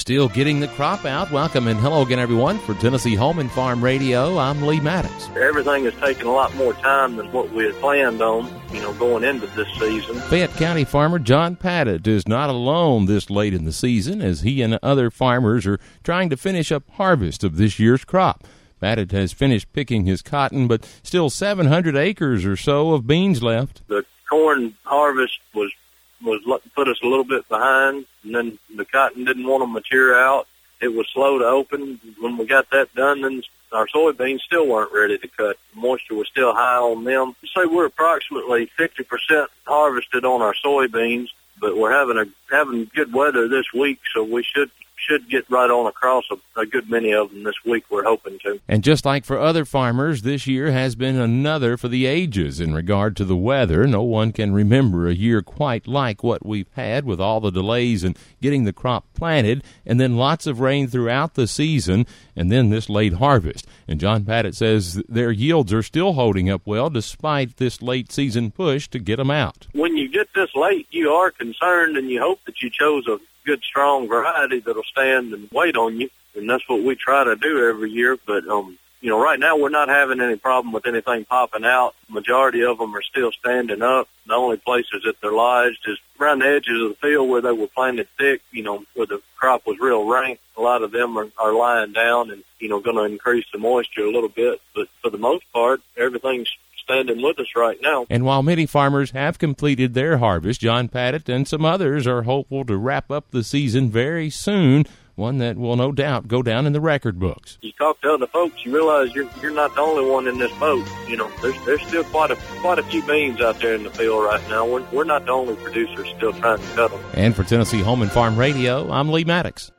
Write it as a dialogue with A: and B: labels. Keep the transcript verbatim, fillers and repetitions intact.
A: Still getting the crop out. Welcome and hello again, everyone. For Tennessee Home and Farm Radio, I'm Lee Maddox.
B: Everything has taken a lot more time than what we had planned on, you know, going into this season.
A: Fayette County farmer John Padgett is not alone this late in the season, as he and other farmers are trying to finish up harvest of this year's crop. Padgett has finished picking his cotton, but still seven hundred acres or so of beans left.
B: The corn harvest was was put us a little bit behind, and then the cotton didn't want to mature out. It was slow to open. When we got that done, then our soybeans still weren't ready to cut. The moisture was still high on them. Say we're approximately fifty percent harvested on our soybeans, but we're having a having good weather this week, so we should should get right on across a, a good many of them this week, we're hoping to.
A: And just like for other farmers, this year has been another for the ages in regard to the weather. No one can remember a year quite like what we've had, with all the delays in getting the crop planted, and then lots of rain throughout the season, and then this late harvest. And John Padgett says their yields are still holding up well despite this late season push to get them out.
B: When you get this late, you are concerned, and you hope that you chose a good, strong variety that'll stand and wait on you, and that's what we try to do every year. But, um, you know, right now we're not having any problem with anything popping out. Majority of them are still standing up. The only places that they're lodged is around the edges of the field where they were planted thick, you know, where the crop was real rank. A lot of them are, are lying down and, you know, going to increase the moisture a little bit. But for the most part, everything's standing with us right now.
A: And while many farmers have completed their harvest, John Padgett and some others are hopeful to wrap up the season very soon, one that will no doubt go down in the record books.
B: You talk to other folks, you realize you're you're not the only one in this boat. You know, there's there's still quite a quite a few beans out there in the field right now. We're, we're not the only producers still trying to cut them.
A: And for Tennessee Home and Farm Radio, I'm Lee Maddox.